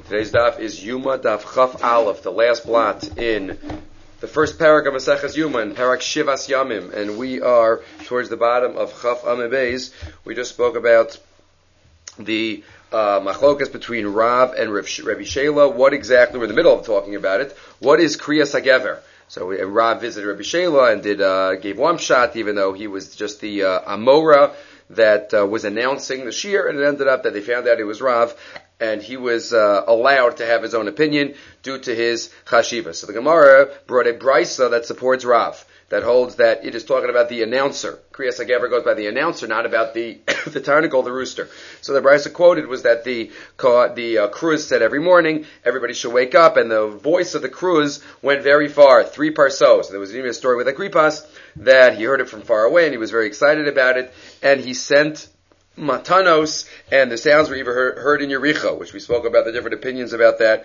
Today's daf is Yuma Daf Chaf Aleph, the last blot in the first parak of Maseches Yuma, in parak Shivas Yamim, and we are towards the bottom of Chaf Amud Beis. We just spoke about the machlokas between Rav and Rabbi Shela. What exactly, we're in the middle of talking about it. What is Kriyas HaGever? So Rav visited Rabbi Shela and gave one shot, even though he was just the Amora that was announcing the shir, and it ended up that they found out he was Rav, and he was allowed to have his own opinion due to his chashiva. So the Gemara brought a brisa that supports Rav, that holds that it is talking about the announcer. Kriyas HaGever goes by the announcer, not about the the tarnigal, the rooster. So the brisa quoted was that the cruz said every morning everybody should wake up, and the voice of the cruz went very far, 3 parsos. There was even a story with Agripas that he heard it from far away, and he was very excited about it, and he sent matanos, and the sounds were even heard in Yericho, which we spoke about the different opinions about that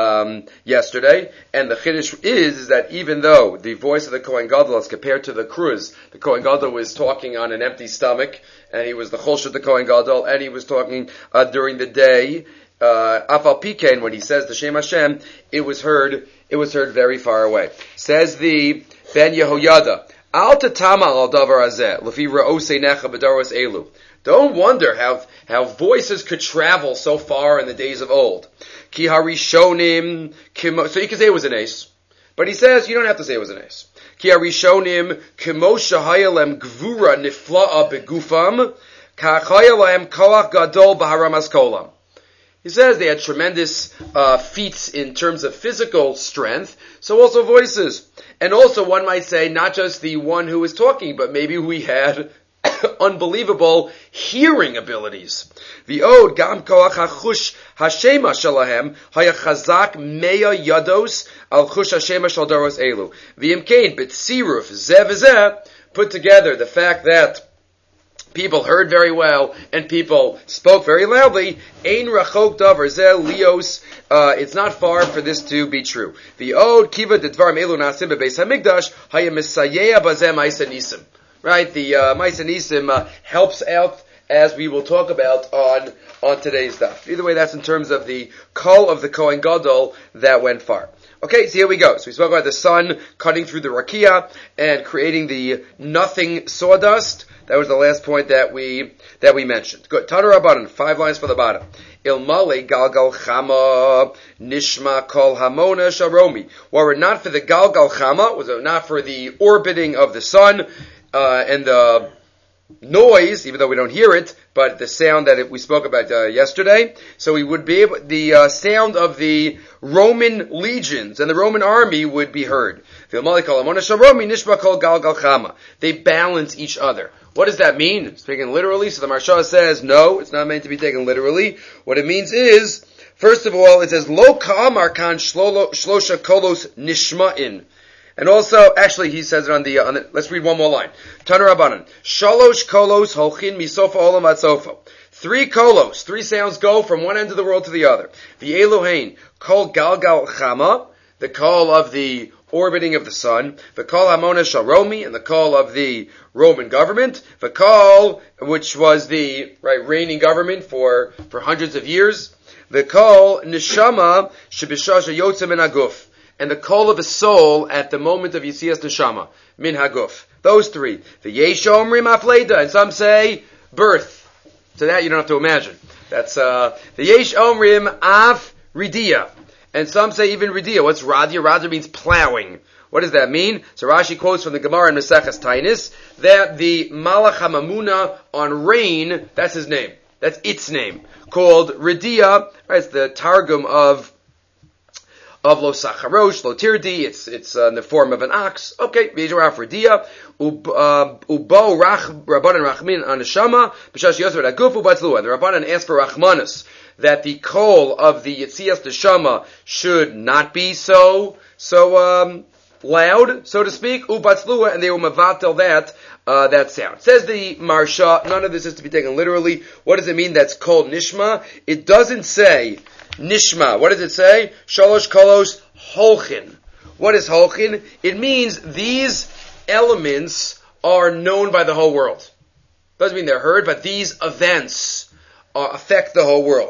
yesterday. And the chiddush is that even though the voice of the Kohen Gadol is compared to the cruz, the Kohen Gadol was talking on an empty stomach, and he was the choshet the Kohen Gadol, and he was talking during the day. Afal Pikein, when he says the Shem Hashem, it was heard very far away. Says the Ben Yehoyada, Al tatama al davar hazeh, lefi ra'osei necha b'daros elu. Don't wonder how voices could travel so far in the days of old. Ki harishonim, so you can say it was an ace, but he says you don't have to say it was an ace. Ki harishonim kimo shahayalem gvura nifla'a begufam, kachayalem koach gadol b'haramas kolam. He says they had tremendous feats in terms of physical strength, so also voices. And also one might say not just the one who was talking, but maybe we had unbelievable hearing abilities. The od gam koach hachush hashema shalahem haya chazak meya yados al chush hashema shal daros elu. The imkain b'tziruf zeh v'zeh, put together the fact that people heard very well and people spoke very loudly. Ein rachok davar zeh lios. It's not far for this to be true. The od kiva dedvarim elu nasim bebeis hamikdash haya misayeh bazeh ma'isa nisim. Right, the Ma'aseh Nisim helps out, as we will talk about on today's stuff. Either way, that's in terms of the kol of the Kohen Gadol that went far. Okay, so here we go. So we spoke about the sun cutting through the rakia and creating the nothing sawdust. That was the last point that we mentioned. Good. Tanu Rabbanan, 5 lines for the bottom. Ilmale galgal chama nishma kol hamona sharomi. Were it not for the galgal chama, was it not for the orbiting of the sun, and the noise, even though we don't hear it, but the sound that we spoke about yesterday, so we would be able, the sound of the Roman legions and the Roman army would be heard. They balance each other. What does that mean? Speaking literally, so the Maharsha says, no, it's not meant to be taken literally. What it means is, first of all, it says, Lo ka'amar kan shlosha kolos nishma'in. And also, actually, he says it on the, let's read one more line. Tanu Rabbanan. Shalosh kolos holchin misofa olam ad sofa. 3 kolos, 3 sounds go from one end of the world to the other. The Elohein, kol galgal chama, the call of the orbiting of the sun, the kol hamona sharomi, and the call of the Roman government, the call, which was the reigning government for hundreds of years, the call neshama shebishasha yotzem min haguf, and the call of a soul at the moment of Yitzias Neshama, Min Haguf. Those 3. The Yesh Omrim Afleda, and some say birth. So that you don't have to imagine. That's the Yesh Omrim Af Ridia. And some say even Ridia. What's Radia? Radia means plowing. What does that mean? So Rashi quotes from the Gemara in Maseches Tainis that the Malach HaMamuna on rain, that's his name. That's its name. Called Ridia. Right, it's the Targum of lo sacharosh, lo tirdi, it's in the form of an ox. Okay, v'yizor afrodia, ubo rabbanan rachmin anashama, b'shash yosef agufu batzlu. And the rabbanan asked for rachmanus, that the call of the Yitzias Neshama should not be so loud, so to speak, ubatzlua, and they will mavatel that sound. Says the Maharsha, none of this is to be taken literally. What does it mean that's called nishma? It doesn't say nishma. What does it say? Shalosh kolos holchin. What is holchin? It means these elements are known by the whole world. Doesn't mean they're heard, but these events affect the whole world.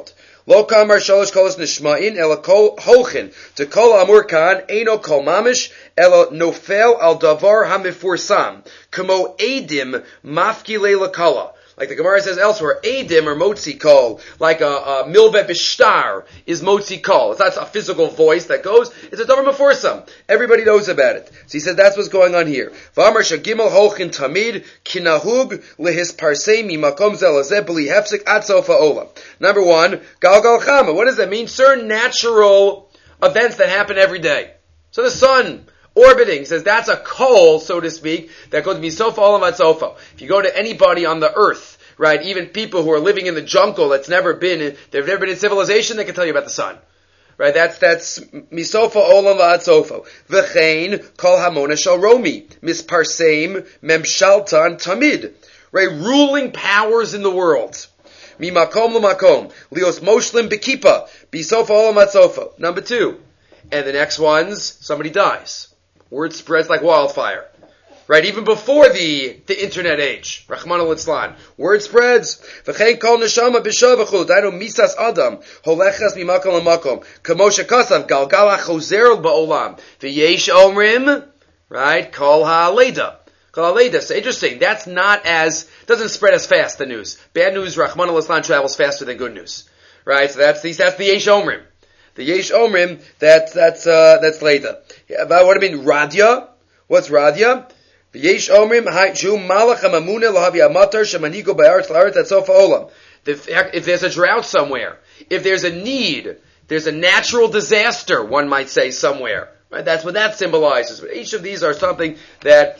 Lo kamar shalosh kolos nishma'in ela kol hochin to kol amur kan eino kol mamish ela nofel al davar hamifursam kamo edim mafki leila kala. Like the Gemara says elsewhere, edim or motzi kol, like a milvet bishtar is motzi kol. It's not a physical voice that goes, it's a davar mefursam. Everybody knows about it. So he says that's what's going on here. V'amar shagimel hochin tamid kinahug lehis parsei mimakom zelazeh b'li hefsik ad sofa olam. Number one, galgal chama. What does that mean? Certain natural events that happen every day. So the sun orbiting, says that's a coal, so to speak, that goes to be sofa olam ad sofa. If you go to anybody on the earth, right, even people who are living in the jungle they've never been in civilization, they can tell you about the sun. Right, that's misofa olam ad sofa. V'chein kol hamona shal romi misparseim memshaltan tamid. Right, ruling powers in the world. Mimakom l'makom lios moshlim bekipa bisofa olam ad sofa. Number two, and the next ones, somebody dies. Word spreads like wildfire. Right, even before the internet age. Rahman al-Islan. Word spreads. V'chein kol neshama b'shavachut. Dainu misas adam. Holechas mimakom l'makom. Kamosha kasav. Galgal ha-chozer ba'olam. V'yesh omrim. Right, kol ha-leda. Kol ha-leda. So interesting. That's not doesn't spread as fast, the news. Bad news, Rahman al-Islan travels faster than good news. Right, so that's the yesh omrim. The yesh omrim, that's leda. About what do you mean, radya? What's radya? Yesh omrim ha'ju malach ha'mamuna lahavi ha'matar shemanigo ba'aretz la'aretz at sofa olam. If there's a drought somewhere, if there's a need, there's a natural disaster, one might say somewhere. Right? That's what that symbolizes. But each of these are something that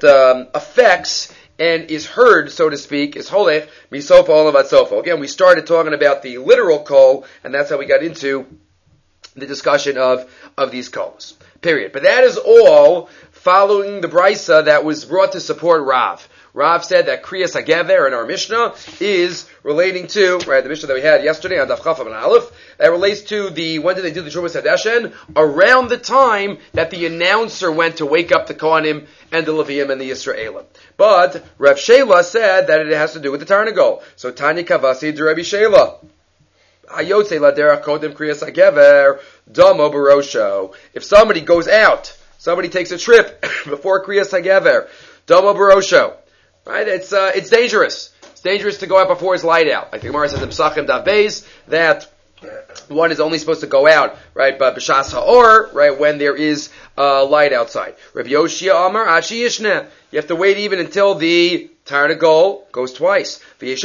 affects and is heard, so to speak, is holech misofa olam at sofa. Again, we started talking about the literal kol, and that's how we got into the discussion of these kols. Period. But that is all following the brisa that was brought to support Rav. Rav said that Kriyas HaGever in our Mishnah is relating to, right, the Mishnah that we had yesterday on Daf Chaf and Aleph, that relates to when did they do the Trumas Hadeshen? Around the time that the announcer went to wake up the Kohanim and the Leviim and the Yisraelim. But Reb Shela said that it has to do with the Tarnagol. So Tanya Kavasi to Rabbi Shela. Hayotze laderach kodem Kriyas HaGever damo barosho. If somebody goes out, somebody takes a trip before Kriyas HaGever, damo barosho. Right? It's dangerous. It's dangerous to go out before it's light out. Like the Gemara says in Pesachim Daf Beis, that one is only supposed to go out, right, but b'shas ha'or, right, when there is light outside. Rabbi Yoshia Amar Ashi Yishne. You have to wait even until the Tarnagol goes twice.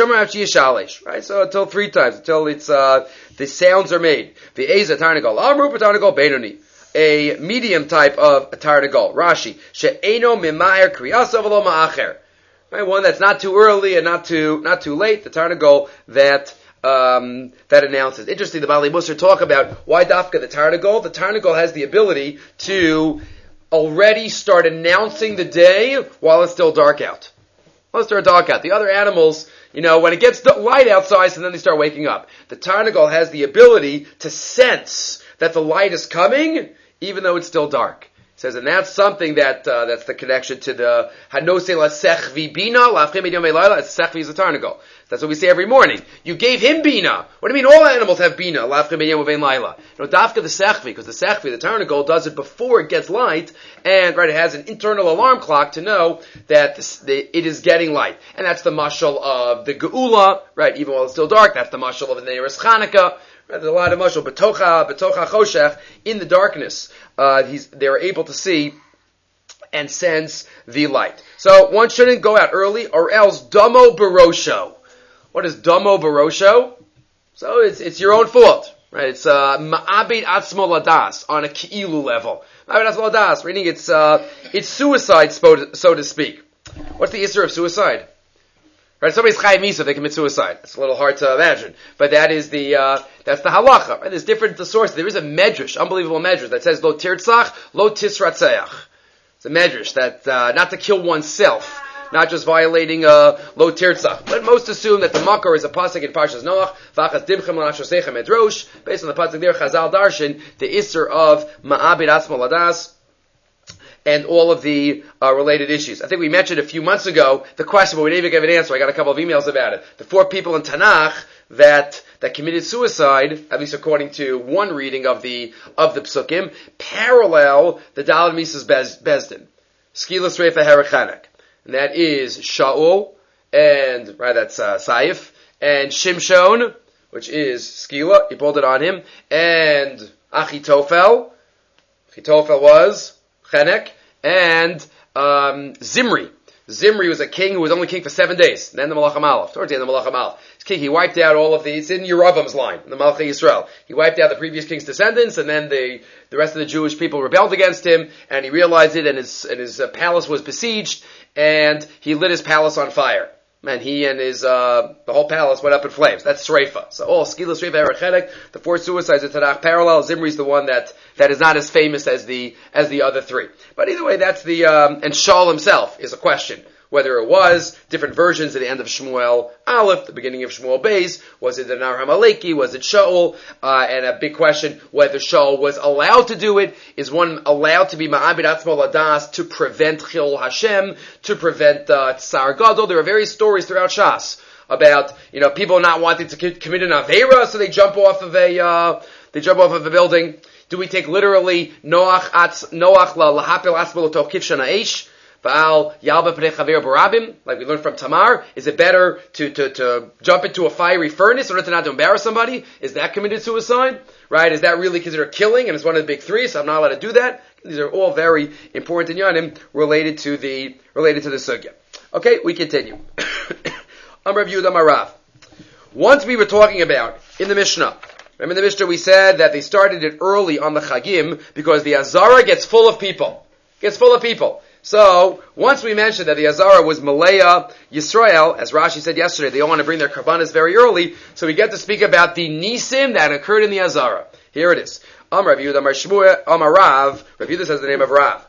Right? So until 3 times, until it's the sounds are made. V'eza Tarnagol Amru Tarnagol Beinoni. A medium type of Tarnagol. Rashi. She'eno mimayer kriyasav lo ma'acher. Right? One that's not too early and not too late. The Tarnagol that announces. Interesting, the Baalei Musar talk about why dafka the Tarnagol. The Tarnagol has the ability to already start announcing the day while it's still dark out. While it's still dark out. The other animals, when it gets light outside, so then they start waking up. The Tarnagol has the ability to sense that the light is coming, even though it's still dark. It says, and that's something that's the connection to the Hanose la sechvi bina, lafchim yom elayla, sechvi is a Tarnagol. That's what we say every morning. You gave him bina. What do you mean all animals have bina? Lafchim yom elayla. Dafka the sechvi, because the sechvi, the Tarnagol, does it before it gets light, and right, it has an internal alarm clock to know that it is getting light. And that's the mashal of the Geula, right, even while it's still dark, that's the mashal of the Neiros Chanukah. Right, there's a lot of mashal, betocha choshech, in the darkness, they're able to see and sense the light. So one shouldn't go out early, or else damo barosho. What is damo barosho? So it's your own fault, right? It's ma'abed atzmo ladas on a ki'ilu level. Ma'abed atzmo ladas, meaning it's suicide, so to speak. What's the issue of suicide? Right, somebody's chayav misa, they commit suicide. It's a little hard to imagine, but that's the halacha. Right? There's different sources. There is a medrash, unbelievable medrash that says lo tirtzach, lo tisratzeach. It's a medrash that not to kill oneself, not just violating lo tirtzach. But most assume that the makar is a pasuk in Parshas Noach, v'achas dimchem l'nashosechem edrosh. Based on the pasuk there, Chazal darshan the isser of ma'abed atzmo ladas, and all of the related issues. I think we mentioned a few months ago the question, but we didn't even give an answer. I got a couple of emails about it. The 4 people in Tanakh, that committed suicide, at least according to one reading of the Psukim, parallel the Daled Mises Bezdin. Skila Sreifa Herachanek. And that is Shaul, and, right, that's Saif, and Shimshon, which is Skila, he pulled it on him, and Achitophel was Chenek, and Zimri. Zimri was a king who was only king for 7 days. Then the Malach HaMalach. Towards the end of the Malach HaMalach. King, he wiped out all of these. It's in Yeravam's line, in the Malach Yisrael. He wiped out the previous king's descendants, and then the rest of the Jewish people rebelled against him, and he realized it, and his palace was besieged, and he lit his palace on fire. And he and his, the whole palace went up in flames. That's Sreifa. So all Skila, Sreifa, Erechedek, the 4 suicides of Tanakh parallel. Zimri's the one that is not as famous as the other 3. But either way, that's and Shaul himself is a question. Whether it was different versions at the end of Shmuel Aleph, the beginning of Shmuel Beis, was it the Nar Hamaleki, was it Shaul, and a big question whether Shaul was allowed to do it. Is one allowed to be Ma'abid Atzmo Ladas to prevent Chil Hashem, to prevent Tsar Gadol? There are various stories throughout Shas about people not wanting to commit an Aveira, so they jump off of a building. Do we take literally Noach la lahapil atzmo l'tokif shana eish? Like we learned from Tamar, is it better to jump into a fiery furnace in order to not to embarrass somebody? Is that committed suicide? Right? Is that really considered killing? And it's one of the big 3, so I'm not allowed to do that. These are all very important inyanim related to the sugya. Okay, we continue. Amar Rav Yehuda Amar Rav. Once we were talking about in the Mishnah. Remember in the Mishnah we said that they started it early on the Chagim because the Azara gets full of people. So, once we mentioned that the Azara was Malaya Yisrael, as Rashi said yesterday, they all want to bring their Karbanas very early, so we get to speak about the Nisim that occurred in the Azara. Here it is. Amar Rav Yehuda, Amar Shmuel, Amar Rav. Rav Yehuda says the name of Rav.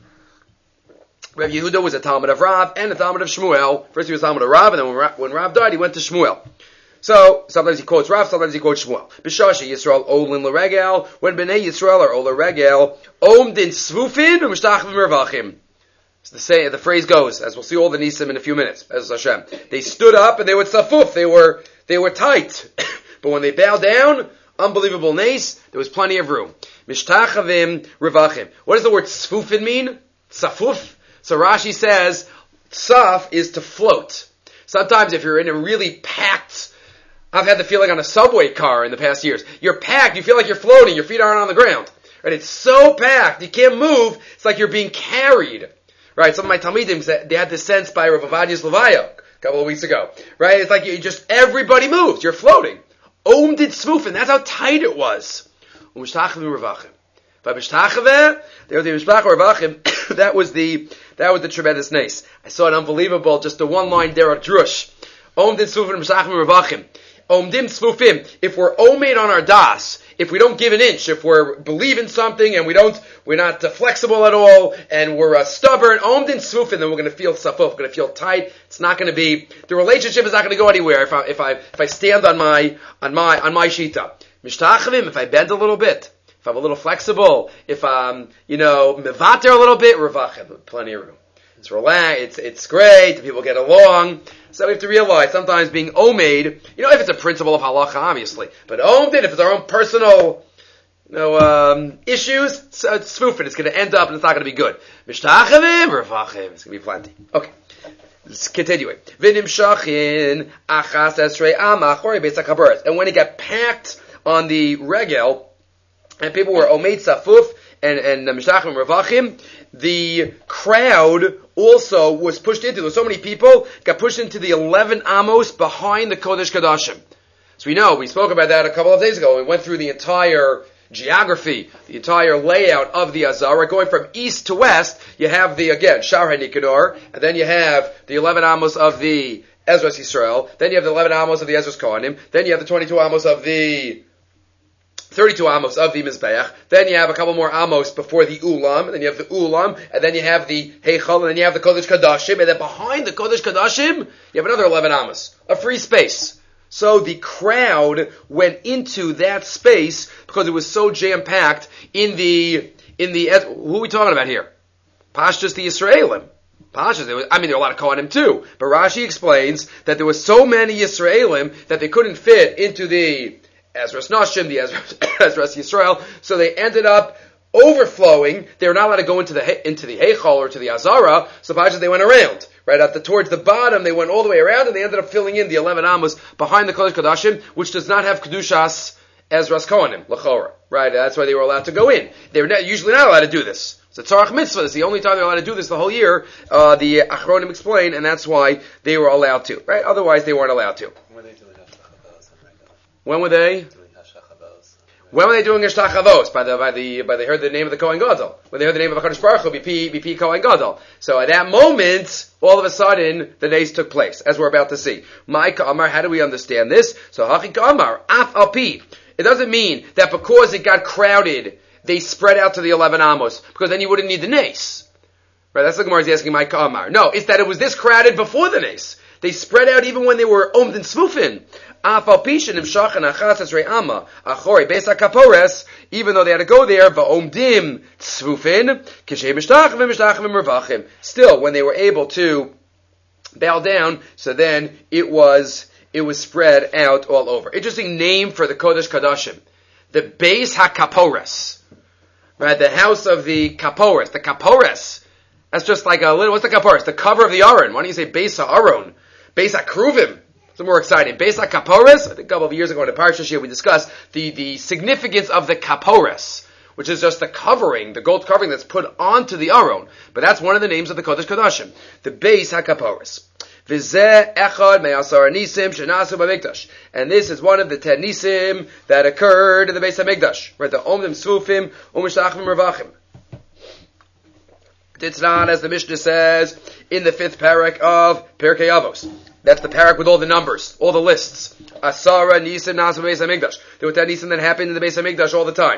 Rav Yehuda was a Talmud of Rav and a Talmud of Shmuel. First he was Talmud of Rav, and then when Rav died, he went to Shmuel. So, sometimes he quotes Rav, sometimes he quotes Shmuel. B'shasha Yisrael olin l'regel, when Bnei Yisrael are ol l'regel, omdin svufin v'mishtachvim mervachim. So the phrase goes, as we'll see all the Nisim in a few minutes, as Hashem. They stood up and they were tzafuf, they were tight. But when they bowed down, unbelievable nace, there was plenty of room. Mishtachavim revachim. What does the word tzfufin mean? Tzafuf? So Rashi says, tzaf is to float. Sometimes if you're in a really packed, I've had the feeling on a subway car in the past years, you're packed, you feel like you're floating, your feet aren't on the ground. Right? It's so packed, you can't move, it's like you're being carried. Right, some of my Talmidim, they had this sense by Rav Avadias Levaya a couple of weeks ago. Right, it's like everybody moves, you're floating. Om did svufin, that's how tight it was. That was the tremendous nace. I saw an unbelievable, just a one-line derech drush. Om did svufin b'shtachim revachim. Om dim svufim. If we're omed on our das, if we don't give an inch, if we're believing something and we're not flexible at all, and we're stubborn, omd and svufin, then we're going to feel safuf, we're going to feel tight. It's not going to be, the relationship is not going to go anywhere if I stand on my shita. Mishtachavim, if I bend a little bit, if I'm a little flexible, if I'm, mevater a little bit, revachim, plenty of room. It's relaxed, it's great, people get along. So we have to realize sometimes being omed, if it's a principle of halacha, obviously, but omed, if it's our own personal, issues, it's svufin, it's going to end up and it's not going to be good. Mishtachavim, revachim, it's going to be plenty. Okay. Let's continue it. V'nimshachin achas esrei amach or beis hakabaras. And when it got packed on the regel, and people were omed safuf and mishtachim revachim, the crowd also was pushed into. There were so many people got pushed into the 11 amos behind the Kodesh Kodashim. So we spoke about that a couple of days ago. We went through the entire geography, the entire layout of the Azara, going from east to west. You have Shar HaNikanor, and then you have the 11 amos of the Ezras Yisrael, then you have the 11 amos of the Ezras Kohanim, then you have the 22 amos of the 32 amos of the Mizbeach, then you have a couple more amos before the Ulam, and then you have the Ulam, and then you have the Heichal, and then you have the Kodesh Kodashim, and then behind the Kodesh Kodashim, you have another 11 amos, a free space. So the crowd went into that space because it was so jam-packed in the who are we talking about here? Pashtus the Yisraelim. Pashas, there were a lot of Kohanim too. But Rashi explains that there were so many Yisraelim that they couldn't fit into the Ezras Nashim, the Ezras Yisrael, so they ended up overflowing. They were not allowed to go into the Heichal or to the Azara, so Pashas they went around. Right towards the bottom, they went all the way around, and they ended up filling in the 11 Amos behind the Kodesh Kodashim, which does not have Kedushas Ezras Kohanim, L'chora. Right, that's why they were allowed to go in. They're usually not allowed to do this. It's a tzarach mitzvah. It's the only time they're allowed to do this the whole year. The Achronim explain, and that's why they were allowed to. Right? Otherwise, they weren't allowed to. When were they? When were they doing Hashtachavos? By they heard the name of the Kohen Gadol. When they heard the name of HaKadosh Baruch Hu, BP Kohen Gadol. So at that moment, all of a sudden, the nays took place, as we're about to see. Ma'ika Amar, how do we understand this? So Hachik Amar, Af Alpi. It doesn't mean that because it got crowded, they spread out to the 11 Amos, because then you wouldn't need the nace. Right, that's the Gemara is asking my Kamar. No, it's that it was this crowded before the nace. They spread out even when they were omd and svufin. Even though they had to go there, still, when they were able to bow down, so then it was spread out all over. Interesting name for the Kodesh Kodashim. The Beis HaKapores. Right, the house of the Kapores. The Kapores. That's just like what's the Kapores? The cover of the Aron. Why don't you say Beis HaAron? Beis HaKruvim. It's more exciting. Beis HaKapores. I think a couple of years ago in the Parsha here we discussed the significance of the Kapores, which is just the covering, the gold covering that's put onto the Aron. But that's one of the names of the Kodesh Kodashim. The Beis HaKapores. And this is one of the 10 nisim that occurred in the Beis HaMikdash. Right, the Omdim Svufim, Umeshtachim Mervachim. It's not, as the Mishnah says, in the 5th parak of Pirkei Avos. That's the parak with all the numbers, all the lists. Asara nisim nasu Beis HaMikdash. There were 10 nisim that happened in the Beis HaMikdash all the time.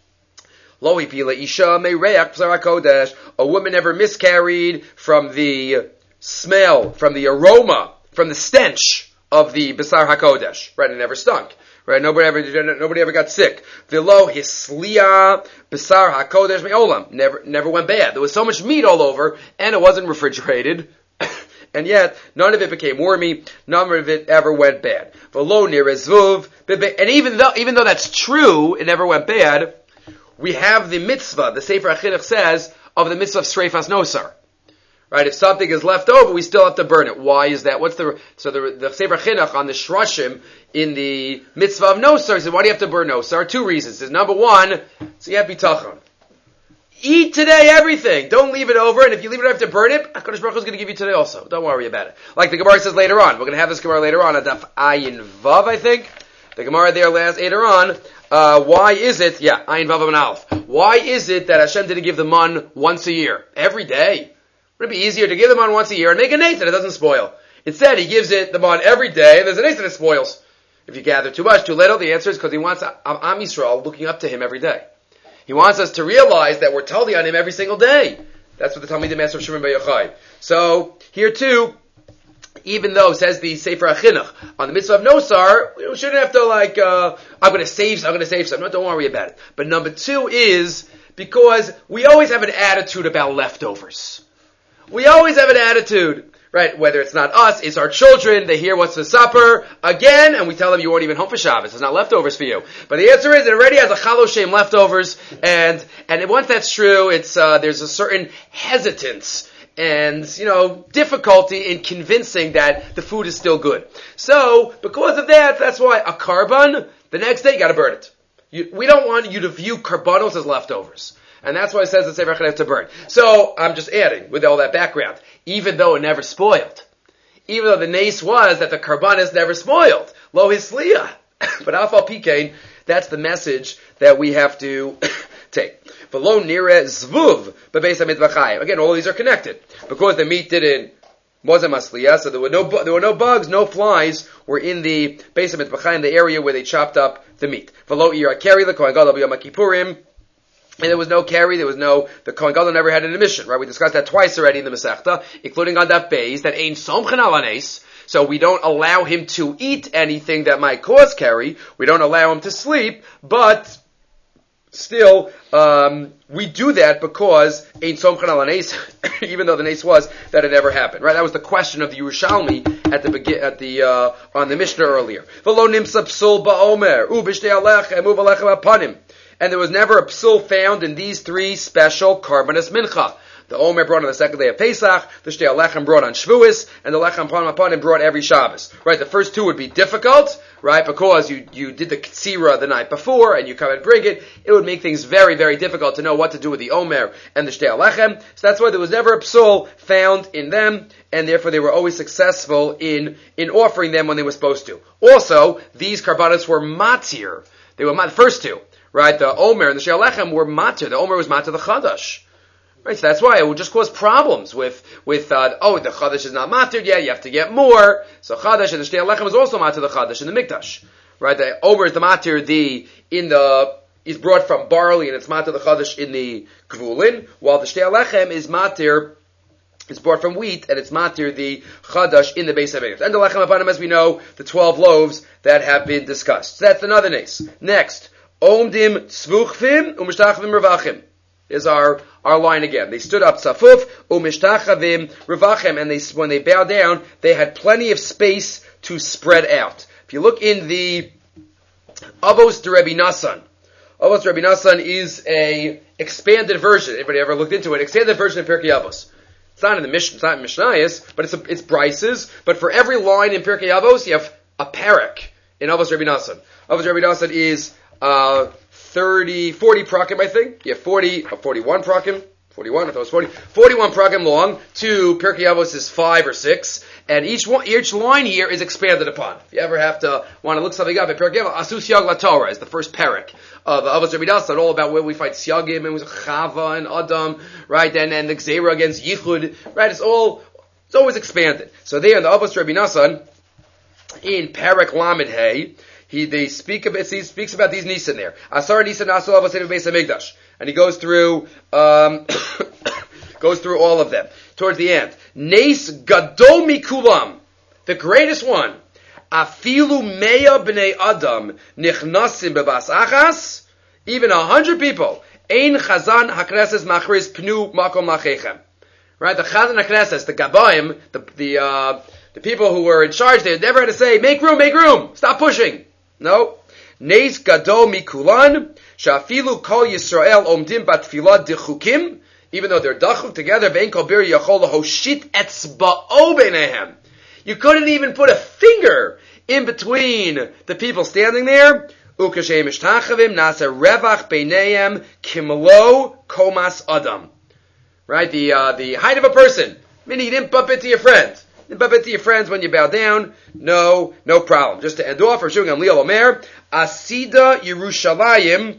Lo hipila isha meireach b'sar HaKodesh. A woman never miscarried from the smell, from the aroma, from the stench of the B'sar HaKodesh. Right, it never stunk. Right, nobody ever got sick. V'lo hisliya B'sar HaKodesh me'olam. Never went bad. There was so much meat all over, and it wasn't refrigerated. And yet, none of it became wormy, none of it ever went bad. V'lo nirezvuv. And even though that's true, it never went bad, we have the mitzvah, the Sefer HaChinuch says, of the mitzvah of Sreifas Nosar. Right, if something is left over, we still have to burn it. Why is that? The Sefer Chinuch on the Shrashim in the mitzvah of Nosar says, why do you have to burn Nosar? 2 reasons. Says, number 1, so you have bitachon. Eat today everything. Don't leave it over, and if you leave it over to burn it, HaKadosh Baruch Hu is going to give you today also. Don't worry about it. Like the Gemara says later on. We're going to have this Gemara later on at Daf Ayin Vav, I think. The Gemara there later on. Why is it? Yeah, Ayin Vav and Aleph. Why is it that Hashem didn't give the man once a year? Every day. Would it be easier to give the man once a year and make a nace that it doesn't spoil? Instead, he gives it the man every day, and there's a nace that it spoils. If you gather too much, too little, the answer is because he wants Am Yisrael looking up to him every day. He wants us to realize that we're totally on him every single day. That's what the Talmidei Master of Shimon Bar Yochai. So, here too, even though, says the Sefer HaChinuch, on the mitzvah of Nosar, we shouldn't have to I'm going to save some. No, don't worry about it. But number 2 is, because we always have an attitude about leftovers. We always have an attitude, right? Whether it's not us, it's our children. They hear what's the supper again, and we tell them you weren't even home for Shabbos. It's not leftovers for you. But the answer is it already has a chalo shem leftovers, and once that's true, it's there's a certain hesitance and difficulty in convincing that the food is still good. So because of that, that's why a karban the next day you got to burn it. We don't want you to view karbanos as leftovers. And that's why it says that Sefer HaChinuch to burn. So, I'm just adding, with all that background, even though it never spoiled, even though the nace was that the karbanis never spoiled, lo hisliya, but afal pikein, that's the message that we have to take. V'lo nireh zvuv bebeis hamidbachayim. Again, all these are connected. Because the meat wasn't masliya, so there were no bugs, no flies were in the beis hamidbachayim, the area where they chopped up the meat. V'lo ira keri, the Kohen Gadol b'yom HaKippurim. And there was no carry, the Kohen Gadol never had an emission, right? We discussed that twice already in the Masechta, including on that base, that ain't somchen al hanes. So we don't allow him to eat anything that might cause carry. We don't allow him to sleep, but still, we do that because Ein Somchan Al Nes, even though the Nes was that it never happened. Right? That was the question of the Yerushalmi on the Mishnah earlier. V'lo nimsa psul ba'omer ubishtei alechem uvalechem apanim, and there was never a psul found in these three special karbanos mincha. The Omer brought on the second day of Pesach, the Shtei Alechem brought on Shavuos, and the Lechem Panim brought every Shabbos. Right, the first two would be difficult, right, because you did the Ktsira the night before, and you come and bring it. It would make things very, very difficult to know what to do with the Omer and the Shtei Alechem. So that's why there was never a psul found in them, and therefore they were always successful in offering them when they were supposed to. Also, these karbanos were matir. They were the first two, right? The Omer and the Shtei Alechem were matir. The Omer was matir the Chadash. Right, so that's why it would just cause problems with the Chadash is not matir yet, you have to get more. So Chadash and the Shtei Alechem is also matir the Chadash in the Mikdash. Right, the Omer is the matir, is brought from barley and it's matir the Chadash in the Gvulin, while the Shtei Alechem is matir, it's brought from wheat and it's matir the Chadash in the Beis HaMikdash. And the Lechem Apanim, as we know, the 12 loaves that have been discussed. So that's another nes. Next, Omdim Tzvuchvim Umishtachvim Revachim is our line again. They stood up tzafuf, umishtachavim, revachem, and when they bowed down, they had plenty of space to spread out. If you look in the Avos de Rabbi Nassan, Avos de Rabbi Nassan is a expanded version. Anybody ever looked into it? Expanded version of Pirkei Avos. It's not in the Mishnah, it's not in Mishnayos, but it's Brises. But for every line in Pirkei Avos, you have a parak in Avos de Rabbi Nassan. Avos de Rabbi Nassan is 40 prakim, I think. Yeah, 41 prakim. 41, I thought it was 40. 41 prakim long. Two Pirkei Avos is 5 or 6. And each line here is expanded upon. If you ever want to look something up at Pirkei Avos, Asus Yag La Torah is the first parak of Avos Rabbi Nassan, all about where we fight Syagim, and it was Chava and Adam, right? And the Gzeira against Yichud, right? It's always expanded. So there in the Avos Rabbi Nassan, in Parak Lamed Hey, he speaks about these Nisan there. Asar Nisan Asal Avos Beis HaMikdash. And he goes through all of them. Towards the end. Nes Gadol Mikulam. The greatest one. Afilu Meya B'nei Adam Nichnasim Bebas Achas. Even 100 people. Ein Chazan HaKnesses Machriz Pnu Makom Lachechem. Right? The Chazan HaKnesses, the Gabayim, the people who were in charge, they never had to say, make room, stop pushing. No. Nes Gadol Mikulan. Shafilu Kol Yisrael Omdim Batfilah Dichukim. Even though they're dachuk together, Ve'en Kol Bir Yachol Hoshit Etzba'o Beinehem. You couldn't even put a finger in between the people standing there. Ukashem Ishtachavim Nasa Revach Beinehem Kimlo Komas Adam. Right? The height of a person. Meaning you didn't bump into your friends. You didn't bump into your friends when you bow down. No problem. Just to end off, Rav Shimon Gamliel Omer, Asida Yerushalayim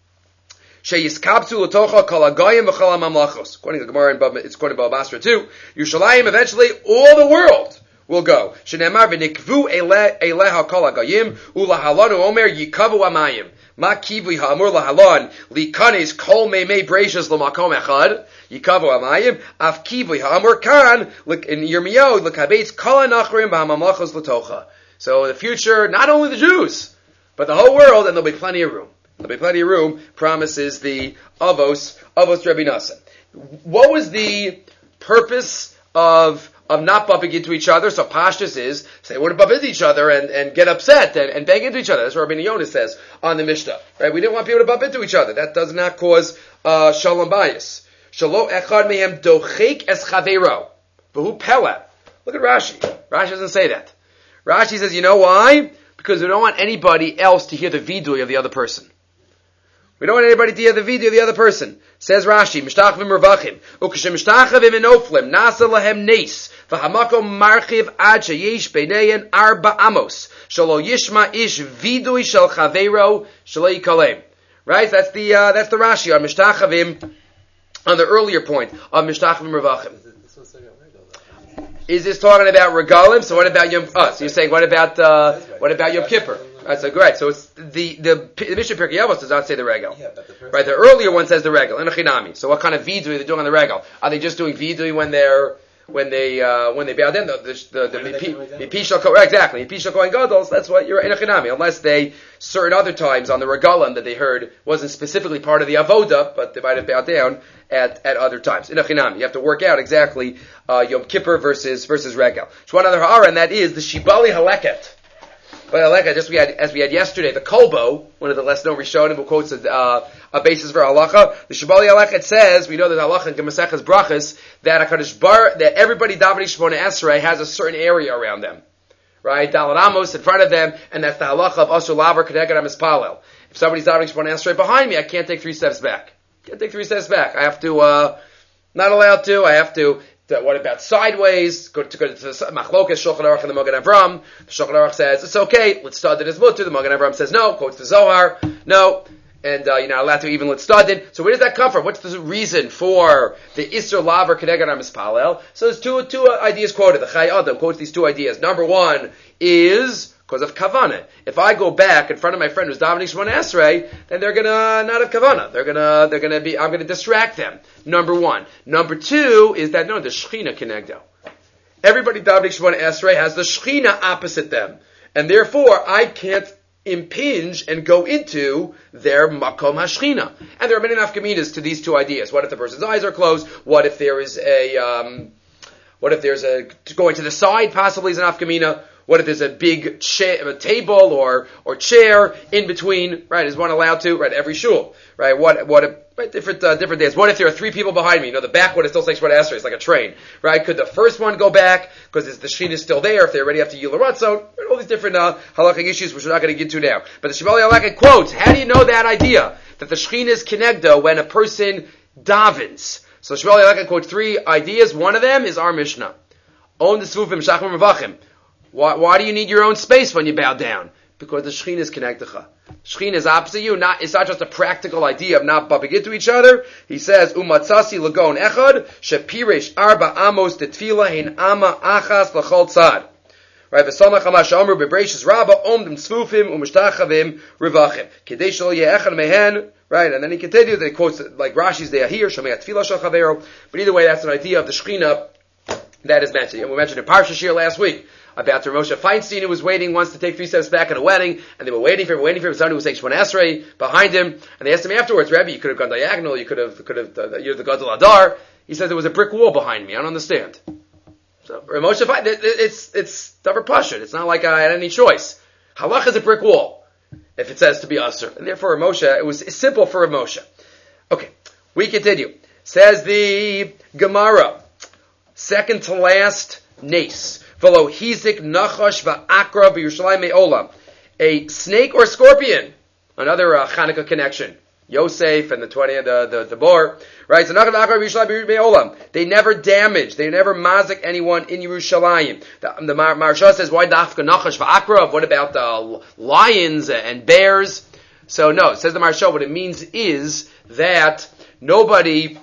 Sheyiskabtu L'tocha Kol Hagayim V'Chol HaMamlachos. According to the Gemara, it's quoted by Baba Basra too. Yerushalayim, eventually, all the world will go. Shenemar V'Nikvu Eleha Kol Hagayim U'Lahalanu Omer Yikavu Amayim. Ma Kivli Ha'amur Lahalon Likanis Kol Meimei Breishas L'Makom Echad Yikavu Amayim Af Kivli Ha'amur Kan in Yirmiyahu L'Kabetz Kol HaNachrim V'Hamamlachos L'Tocha. So in the future, not only the Jews, but the whole world, and there'll be plenty of room. There'll be plenty of room, promises the Avos Rabbi Nassan. What was the purpose of not bumping into each other? So Pashtus is, they wouldn't bump into each other and get upset and bang into each other. That's what Rabbi Yonah says on the Mishnah. Right? We didn't want people to bump into each other. That does not cause shalom bayis. Shalom echad mehem dochek es chaveiro. V'hu pela. Look at Rashi. Rashi doesn't say that. Rashi says, you know why? Because we don't want anybody else to hear the vidui of the other person. We don't want anybody to hear the vidui of the other person. Says Rashi, Mishtachvim Revachim, Ukashem Mishtachavim Enoflim, Nasa Lahem Nes, V'hamakom Marchiv Ad Sheyesh Beineyen Arba Amos, Shalo Yishma Ish Vidui Shel Chaveiro, Shalo Yikalem. Right? That's the Rashi on Mishtachavim, on the earlier point of Mishtachvim Revachim. Is this talking about regalim? So what about Yom? So you're saying what about Yom Kippur? Right, so great. So it's the Mishnah Pirkei Avos does not say the regal. Yeah, right. The earlier one says the regal. Enochinami. So what kind of vidui are they doing on the regal? Are they just doing vidui when they're when they bow down, the Mipi shall Kohen, exactly, Mipi shall Kohen Gadol, so that's what you're in a Chinami, unless they, certain other times on the Regalim that they heard wasn't specifically part of the Avoda, but they might have bowed down at other times. In a Chinami, you have to work out exactly Yom Kippur versus Regal. So one other Ha'ara, and that is the Shibali Haleket. But as we had yesterday, the Kolbo, one of the less known Rishonim who quotes a basis for halacha. The Shibali Haleket says, we know that halacha in Gemaseches Brachas, that everybody davening Shemona Esrei has a certain area around them. Right? Daled Amos in front of them, and that's the halacha of Asur Laver Kedeged HaMispalel. If somebody's davening Shemona Esrei behind me, I can't take 3 steps back. I have to, not allowed to, I have to, what about sideways? Go to Machlokas, Shulchan Aruch, and the Magen Avram. The Shulchan Aruch says, it's okay, let's start it as mutter. The Magen Avram says, no, quotes the Zohar, no. And you're not allowed to even let studded. So where does that come from? What's the reason for the Isser Laver Kedeged HaMispalel? So there's two ideas quoted. The Chai Adam quotes these 2 ideas. Number 1 is because of Kavanah. If I go back in front of my friend who's davening Shemona Esrei, then they're gonna not have Kavanah. I'm gonna distract them. Number 1. Number 2 is that no, the Shechina Kenegdo. Everybody davening Shemona Esrei has the Shechina opposite them. And therefore, I can't impinge and go into their Makom HaShechina. And there are many nafkaminas to these 2 ideas. What if the person's eyes are closed? What if there's a going to the side possibly is an nafkamina? What if there's a big a table or chair in between? Right? Is one allowed to? Right? Every shul. Right? Different days. What if there are 3 people behind me? The back one is still saying Shemona Esrei. It's like a train. Right? Could the first one go back because the Shechina is still there if they already have to yield a ratzon? All these different halachic issues which we're not going to get into now. But the Shibali Haleket quotes, how do you know that idea? That the Shechina is kenegdo when a person davens. So the Shibali Haleket quotes 3 ideas. One of them is our Mishnah. On the Svufim Shachim Revachim. Why do you need your own space when you bow down? Because the Shechina is connectecha. Shechina is opposite you. It's not just a practical idea of not bumping into each other. He says, Umatzasi lagon echad, shepirish arba amos de tefila hein ama achas l'chol tzad. Right? V'samach hamash amru bebreshis rabba omdim tzfufim u'mishtachavim revachim. Kedei shelo yeh echad mehen. Right? And then he continues, that he quotes, like Rashi's there here, shomei tefila shel chavero. But either way, that's an idea of the Shechina that is mentioned. And we mentioned in Parsha Shir last week about Moshe Feinstein, who was waiting once to take 3 steps back at a wedding, and they were waiting for him. Somebody was saying Shemona Esrei behind him, and they asked him afterwards, Rabbi, you could have gone diagonal, you could have, you're the Gadol Adar. He said there was a brick wall behind me. I don't understand. So Moshe Feinstein, it's Davar Pashut. It's not like I had any choice. Halach is a brick wall, if it says to be Asur, and therefore Moshe, it was simple for Moshe. Okay, we continue. Says the Gemara, second to last, Nace. V'lo hizik nachash va'akra b'Yerushalayim me'olam. A snake or scorpion. Another Chanukah connection. Yosef and the boar. Right? So nachash va'akra b'Yerushalayim me'olam. They never damage. They never mazik anyone in Yerushalayim. The Maharsha says, why dafka nachash va'akra? What about the lions and bears? So no, it says the Maharsha, what it means is that nobody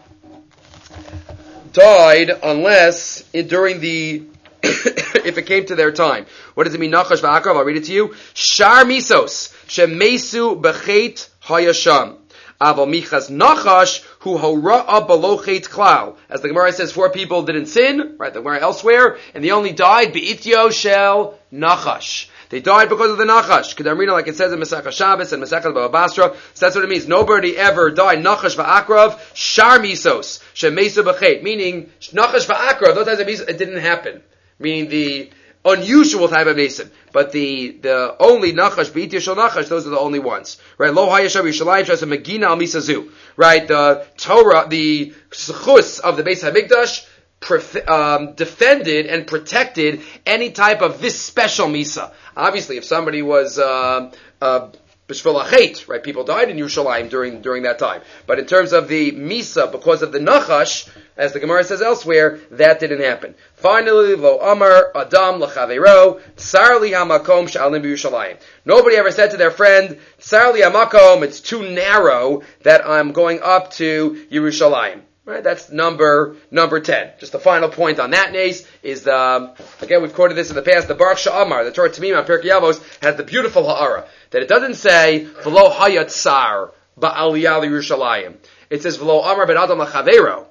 died unless during the if it came to their time. What does it mean? Nachash v'akrav. I'll read it to you. Shar misos shemesu bechet hayasham. Aval michas nachash hu hora'a below chet klal. As the Gemara says, 4 people didn't sin. Right, the Gemara elsewhere, and they only died beityo shel nachash. They died because of the nachash. Kedamrina, like it says in Masechah Shabbos and Masechah Bava Basra, so that's what it means. Nobody ever died nachash v'akrav. Shar misos shemesu bechet. Meaning nachash v'akrav. Those times it didn't happen. Meaning the unusual type of mason. But the only nachash, b'itya shel nachash, those are the only ones. Right? Lo hayashav Yerushalayim shasa megina al misazu. Right? The Torah, the zechus of the Beis HaMikdash defended and protected any type of this special misa. Obviously, if somebody was B'shvil ha'chet, right? People died in Yerushalayim during that time. But in terms of the misa, because of the nachash, as the Gemara says elsewhere, that didn't happen. Finally, lo amar adam l'chaveiro tsar li hamakom she'alim b'Yerushalayim. Nobody ever said to their friend, tsar li hamakom, it's too narrow that I'm going up to Yerushalayim. Right, that's number 10. Just the final point on that nace is again we've quoted this in the past. The Baruch Sha'amar, the Torah Tamim on Pirkei Avos, has the beautiful ha'ara that it doesn't say v'lo hayat tsar ba'aliyah Yerushalayim. It says v'lo amar ben adam l'chaveiro.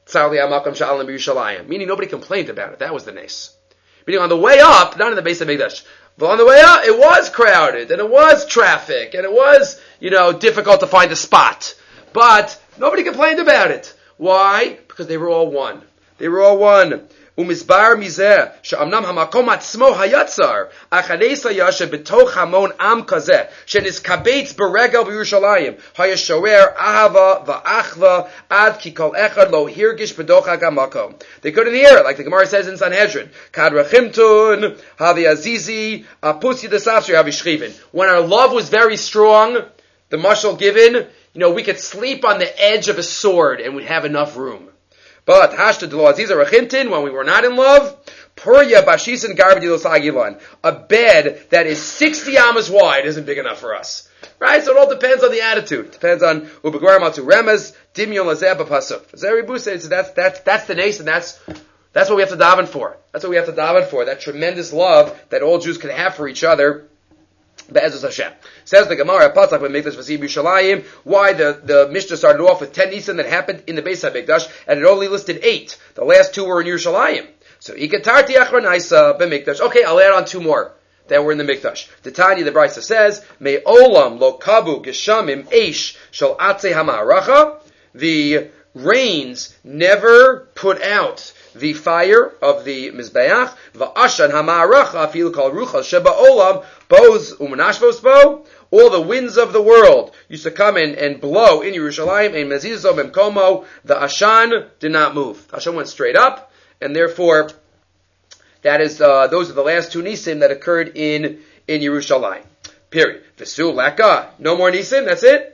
Meaning nobody complained about it. That was the nes. Meaning on the way up, not in the base of Mikdash, but on the way up, it was crowded, and it was traffic, and it was, difficult to find a spot. But nobody complained about it. Why? Because they were all one. They were all one. ומסבר מזה שאמנם המקום עצמו היצר, אך הנס היה שבתוך המון עם כזה, שנזקבץ ברגל בירושלים, היה שורר אהבה ואחווה עד כי כל אחד לא הרגיש בדוחק המקום. They couldn't hear it, like the Gemara says in Sanhedrin. Kad rachimtun, havi azizi, apusi desafsri havi shchivin. When our love was very strong, the mashal given, we could sleep on the edge of a sword and we'd have enough room. But hashta de lo aziza rachimtin, when we were not in love, purya bashisin garbadilos agilan, a bed that is 60 amas wide isn't big enough for us. Right? So it all depends on the attitude. It depends on ubegwar matu remez, dimyon lazeh b'pasuf. Zeribu says that's the nes, and that's what we have to daven for. That's what we have to daven for. That tremendous love that all Jews can have for each other. Be'ezus Hashem. Says the Gemara, Patzach b'Mikdash v'Si b'Yushalayim, why the Mishnah started off with 10 Nisan that happened in the Beis HaMikdash, and it only listed 8. The last 2 were in Yerushalayim. So, Ikatarti Achranaisa b'Mikdash. Okay, I'll add on 2 more that were in the Mikdash. The Tanya, the Brisa says, Me olam lo kabu geshamim eish shel atzei hama'aracha. The rains never put out the fire of the Mizbeach, va'ashan hama'aracha afilu kol ruchal sheba olam, boz umanashvos bo, all the winds of the world used to come in and blow in Yerushalayim, and mezizo b'mkomo, the ashan did not move. The ashan went straight up, and therefore, that is, those are the last 2 nisim that occurred in Yerushalayim. Period. V'su laka, no more nisim, that's it?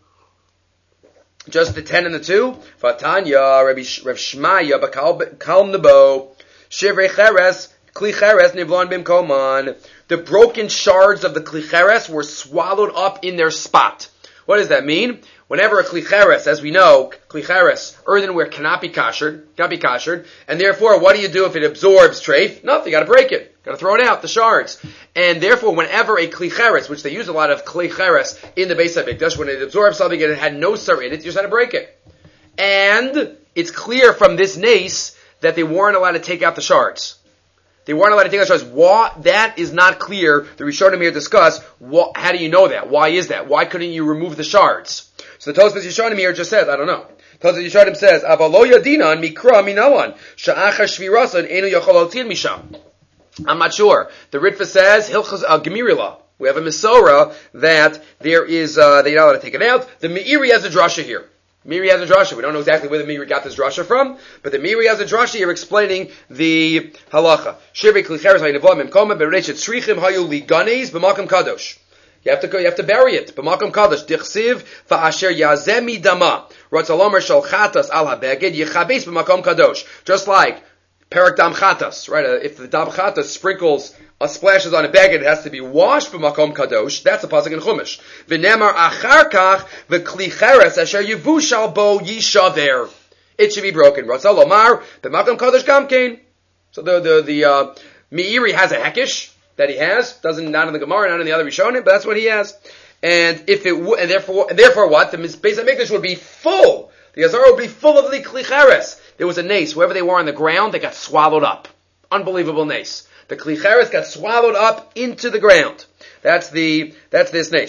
Just the 10 and the 2. Vatanya, Rav Shmaya, Kalm Nebo, Shivrei Cheres, Kli Cheres, Nivlon Bimkoman. The broken shards of the Kli Cheres were swallowed up in their spot. What does that mean? Whenever a Kli Cheres, as we know, Kli Cheres, earthenware cannot be kashered, and therefore, what do you do if it absorbs treif? Nothing, you gotta break it. Gotta throw it out, the shards. And therefore, whenever a Kli Cheres, which they use a lot of Kli Cheres in the Beis HaMikdash, when it absorbs something and it had no sar in it, you just had to break it. And it's clear from this nace that they weren't allowed to take out the shards. They weren't allowed to take out the shards. That is not clear. The Rishonim here discuss, how do you know that? Why is that? Why couldn't you remove the shards? So the Tosfos Yishonim here just says, I don't know. Tosfos Yishonim says, Avalo yadinan mikra minalan, sha'acha shvirasan enu yochol altin misham. I'm not sure. The Ritva says, Hilchos Gemirila. We have a Mesorah that there is, they're not allowed to take it out. The Meiri has a drasha here. Meiri has a drasha. We don't know exactly where the Meiri got this drasha from, but the Meiri has a drasha here explaining the halacha. Shirvei klicheres ha'inavlam imkoma bereichet tzrichim hayu liganes b'makam kadosh. You have to bury it. B'makam kadosh. Dichsiv va'asher yazemi dama. Ratzalomer shal chatas al habeged yichabes b'makam kadosh. Just like Perak dam chatas, right? If the dam chatas sprinkles splashes on a bag, it has to be washed b'makom kadosh. That's a pasuk in Chumash. V'nemar achar kach v'kli cheres asher yivushal bo yishaver. It should be broken. Ratzal omar b'makom kadosh gamkein. So the Meiri has a hekish that he has. Not in the Gemara, not in the other Rishonim, but that's what he has. And therefore what? The Beis HaMikdash would be full. The Azara would be full of the kli cheres. There was a nace. Wherever they were on the ground, they got swallowed up. Unbelievable nace. The Kli Cheres got swallowed up into the ground. That's this nace.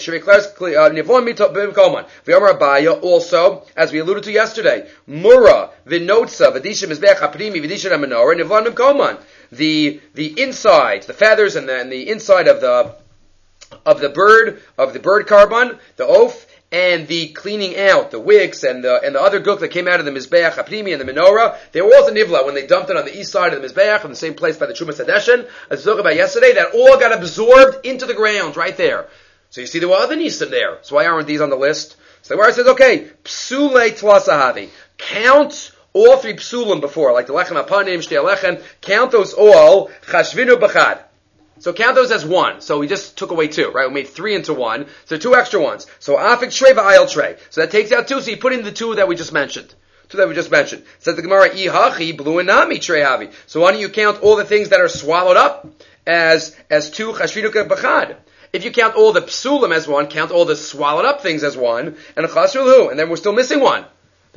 Also, as we alluded to yesterday, Mura, Vinotza, Vidisha Mizbech HaPrimi, Vidisha HaMenorah, Nivlan Mimkoman. The inside, the feathers and the inside of the bird carbon, the oaf, and the cleaning out, the wicks and the other guk that came out of the Mizbeach HaPnimi and the Menorah, they were all the Nivla when they dumped it on the east side of the Mizbeach, in the same place by the Trumas Hadeshen, as we talked about yesterday, that all got absorbed into the ground right there. So you see there were other Nisim there. So why aren't these on the list? So the Gemara says, okay, Psule Tlasahavi. Count all 3 Psulim before, like the Lechem HaPanim, Shtei Lechem, count those all, Chashvinu B'chad. So count those as 1. So we just took away 2, right? We made 3 into 1. So 2 extra ones. So afik trei va'ayil trei. So that takes out 2. So you put in the 2 that we just mentioned. 2 that we just mentioned. Says the Gemara, ihachi bluinami trei havi. So why don't you count all the things that are swallowed up as 2 chashvinu b'chad? If you count all the psulim as 1, count all the swallowed up things as 1, and a chasrul hu, and then we're still missing 1.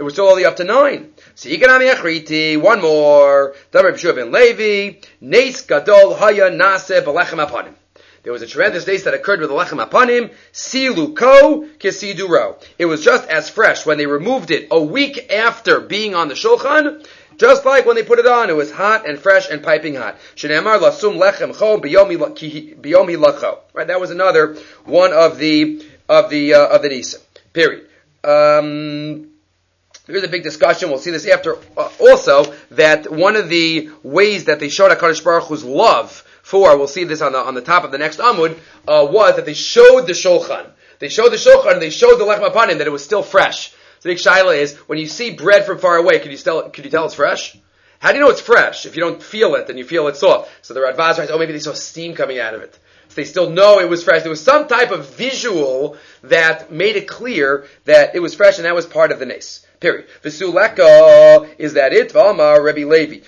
It was still only up to 9. So Yikanami Achriti, one more. Damar B'Shua ben Levi, Nes Gadol Haya Nase B'Lechem Apanim. There was a tremendous nace that occurred with the Lechem Apanim, Silu Ko Kisiduro. It was just as fresh when they removed it a week after being on the Shulchan, just like when they put it on. It was hot and fresh and piping hot. Shene'amar Lasum Lechem Cho Biyomi Lacho. Right, that was another one of the Nisa. Period. There's a big discussion. We'll see this after. Also, that one of the ways that they showed HaKadosh Baruch Hu's love for, we'll see this on the top of the next Amud, was that they showed the Shulchan. They showed the Shulchan and they showed the Lechem Apanim that it was still fresh. So the big shaila is, when you see bread from far away, could you tell it's fresh? How do you know it's fresh? If you don't feel it, then you feel it's soft. So the Radvaz writes, maybe they saw steam coming out of it. So they still know it was fresh. There was some type of visual that made it clear that it was fresh, and that was part of the nace. Period. V'suleka, is that it? V'amar Rebbe Levi.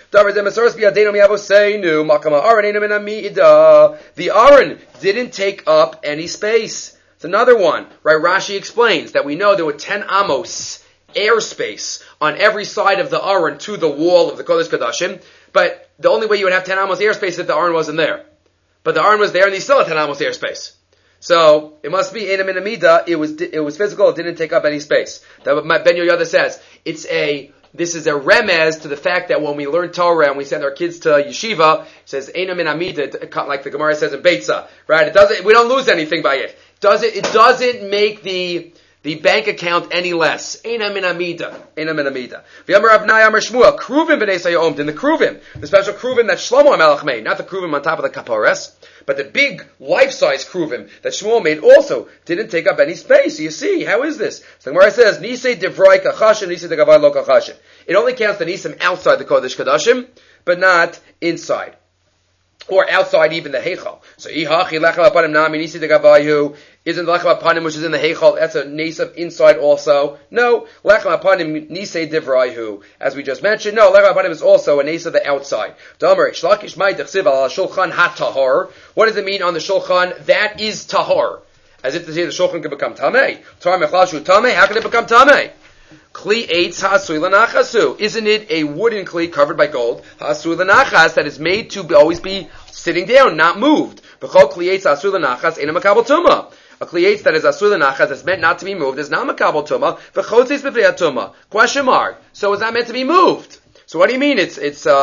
The Aron didn't take up any space. It's another one. Right? Rashi explains that we know there were 10 amos airspace on every side of the Aron to the wall of the Kodesh Kodashim, but the only way you would have 10 amos airspace is if the Aron wasn't there. But the Aron was there and he still had 10 amos airspace. So it must be Einam in Amida. It was physical. It didn't take up any space. That what Ben Yoyada says. This is a remez to the fact that when we learn Torah and we send our kids to yeshiva, it says Einam in Amida, like the Gemara says in Beitza. Right? We don't lose anything by it. It doesn't make the bank account any less. Einam in Amida. Einam in Amida. V'yamar Avnai Amar Shmuel, Kruvim b'nei Sayom, in the Kruvim, the special Kruvim that Shlomo HaMelech made, not the Kruvim on top of the Kapores, but the big life-size Kruvim that Shmuel made also didn't take up any space. You see, how is this? So the Gemara says, Nisei Divroi Kachashim, Nisei Degavai Lo Kachashim. It only counts the Nisim outside the Kodesh Kodashim, but not inside. Or outside even the Heichal. So, Ihachi Lechem Apanim Nami Nisei Degavayu. Isn't Lechem Apanim, which is in the Heichal, that's a Nes of inside also? No. Lechem Apanim Nisei Divraihu. As we just mentioned, no, Lechem Apanim is also a Nes of the outside. Domer, Shlakish Mai Dechsiv Al Shulchan HaTahor. What does it mean on the Shulchan? That is Tahor. As if to say the Shulchan can become Tameh. Tar Mechal Shu Tameh, how can it become Tameh? Kli eitz hasui l'nachasu. Isn't it a wooden kli covered by gold? Hasui l'nachas, that is made to always be sitting down, not moved. B'chol kli eitz hasui l'nachas, ena makabel tumah. A kli eitz that is hasui l'nachas, that's meant not to be moved, is not makabel tumah. V'chotzis b'vrei tumah. Question mark. So is that meant to be moved? So what do you mean it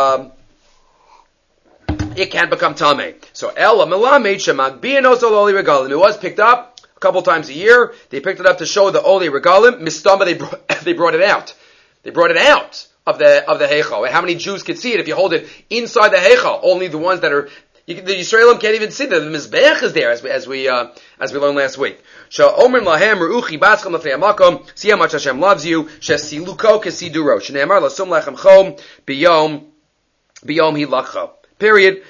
can't become tameh? So ella melamed shemag bi'enos oli regalim. It was picked up a couple times a year. They picked it up to show the Oli Regalim. Mistama, they brought it out. They brought it out of the Heichal. How many Jews could see it if you hold it inside the Heichal? Only the ones that are, the Yisraelim can't even see that. The Mizbeach is there, as we learned last week. Sha'omrim lahem ru'uchi batzchem lefei hamakom. See how much Hashem loves you. She'siluko kesiduro. Shne'emar lasum lechem chom biyom hilachcho. Period.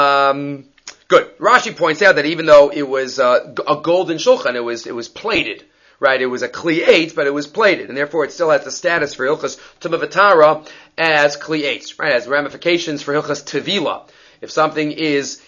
Good. Rashi points out that even though it was a golden shulchan, it was plated, right? It was a kli eitz, but it was plated, and therefore it still has the status for hilchas tumah v'tara as kli eitz, right? As ramifications for hilchas tevila. If something is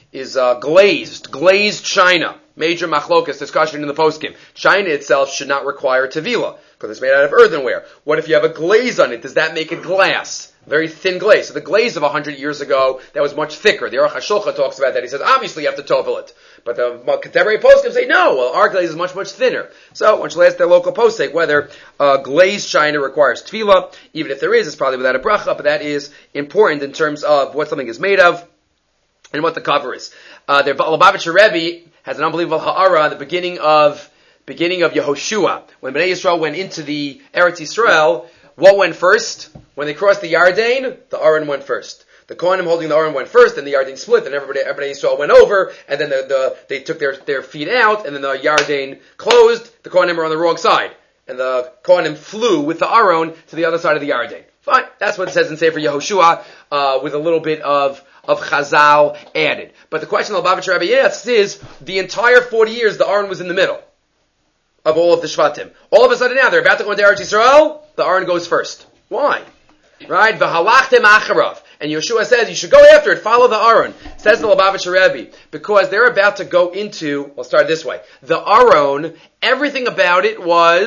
glazed china, major machlokas discussion in the poskim. China itself should not require tevila because it's made out of earthenware. What if you have a glaze on it? Does that make it glass? Very thin glaze. So the glaze of 100 years ago, that was much thicker. The Aruch HaShulchan talks about that. He says, obviously you have to tovel it. But the contemporary poskim say, no, well, our glaze is much, much thinner. So one should ask their local posek whether glazed china requires tefillah. Even if there is, it's probably without a bracha, but that is important in terms of what something is made of and what the cover is. The Lubavitcher Rebbe has an unbelievable ha'ara at the beginning of Yehoshua. When Bnei Yisrael went into the Eretz Yisrael, what went first? When they crossed the Yarden, the Aron went first. The Kohanim holding the Aron went first, and the Yarden split, and everybody Yisrael went over, and then they took their feet out, and then the Yarden closed, the Kohanim were on the wrong side. And the Kohanim flew with the Aron to the other side of the Yarden. Fine, that's what it says in Sefer Yehoshua, with a little bit of Chazal added. But the question of Lubavitcher Rebbe asks is, the entire 40 years the Aron was in the middle of all of the Shvatim. All of a sudden now, they're about to go into Eretz Yisrael, the Aron goes first. Why? Right? V'halachtem acharav. And Yeshua says, you should go after it, follow the Aron. Says the Lubavitcher Rebbe, because they're about to go into, we'll start this way. The Aron, everything about it was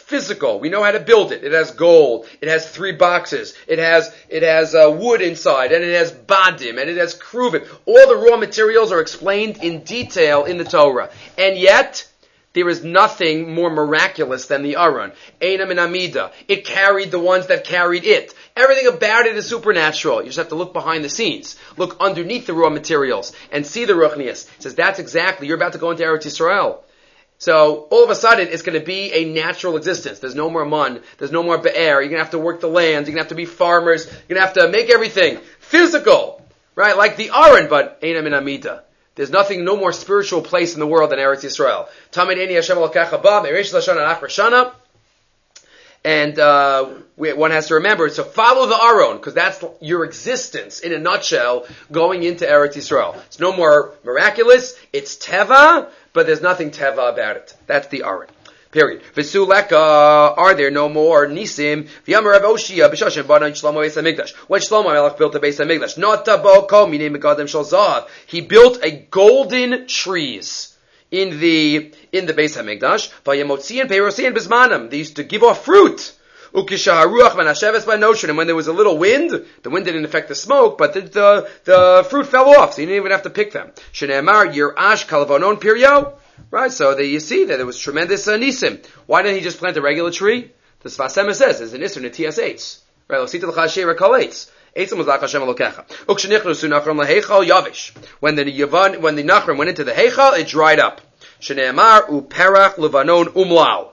physical. We know how to build it. It has gold. It has 3 boxes. It has wood inside, and it has badim, and it has kruvim. All the raw materials are explained in detail in the Torah. And yet, there is nothing more miraculous than the Aron. Eina min amida. It carried the ones that carried it. Everything about it is supernatural. You just have to look behind the scenes. Look underneath the raw materials and see the ruchnius. It says, that's exactly, you're about to go into Eretz Yisrael. So, all of a sudden, it's going to be a natural existence. There's no more mun. There's no more be'er. You're going to have to work the land. You're going to have to be farmers. You're going to have to make everything physical. Right? Like the Aron, but Eina min amida. There's nothing, no more spiritual place in the world than Eretz Yisrael. Tamid eni Hashem Elokecha ba, me'reish lashana achar shana. And one has to remember, so follow the Aron, because that's your existence, in a nutshell, going into Eretz Yisrael. It's no more miraculous, it's Teva, but there's nothing Teva about it. That's the Aron. Period. V'suleka, are there no more Nisim? V'yamar Rav Oshia, b'shoshem bana Shlomo Beis HaMikdash. When Shlomo HaMelech built the Beis HaMikdash, not tabo kol minei megadim shel zahav. He built a golden trees in the Beis HaMikdash. V'yamotzian peirosian bizmanam. They used to give off fruit. Ukishaharuach v'nasheves b'noshin. And when there was a little wind, the wind didn't affect the smoke, but the fruit fell off, so you didn't even have to pick them. Shneimar yirash kalavonon piryo. Right, so you see that there was tremendous nisim. Why didn't he just plant a regular tree? The Sfas Emes says, there's an isser netias eitz. Right, l'sita l'cha sheira kol eitz. Eitzim was l'ach Hashem Elokecha. Ukshenichnusu nachram l'heichal yavish. When the nachram went into the heichal, it dried up. Shneimar uperach levanon umlau.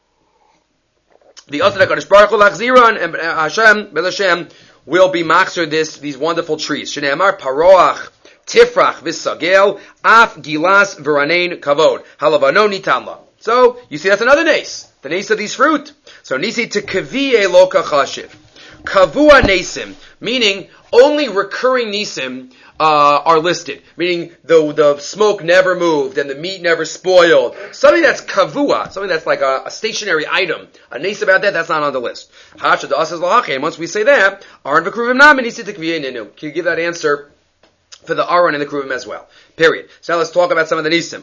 The Osir HaKadosh Baruch Hu lachziran, and Hashem, Bel Hashem, will be machzer these wonderful trees. Shneimar paroach Tifrach v'sagel, af gilas v'ranein kavod. Halavanon nitamla. So, you see that's another nes. The nes of these fruit. So, nisi to kaviye loka chashiv. Kavua nesim. Meaning, only recurring nisim are listed. Meaning, the smoke never moved and the meat never spoiled. Something that's kavua, something that's like a stationary item. A nes about that's not on the list. Hashad asas lahache. Once we say that, aron v'kruvim nam nisi to kaviye ninu. Can you give that answer for the Aron and the Kruvim as well? Period. So now let's talk about some of the Nisim.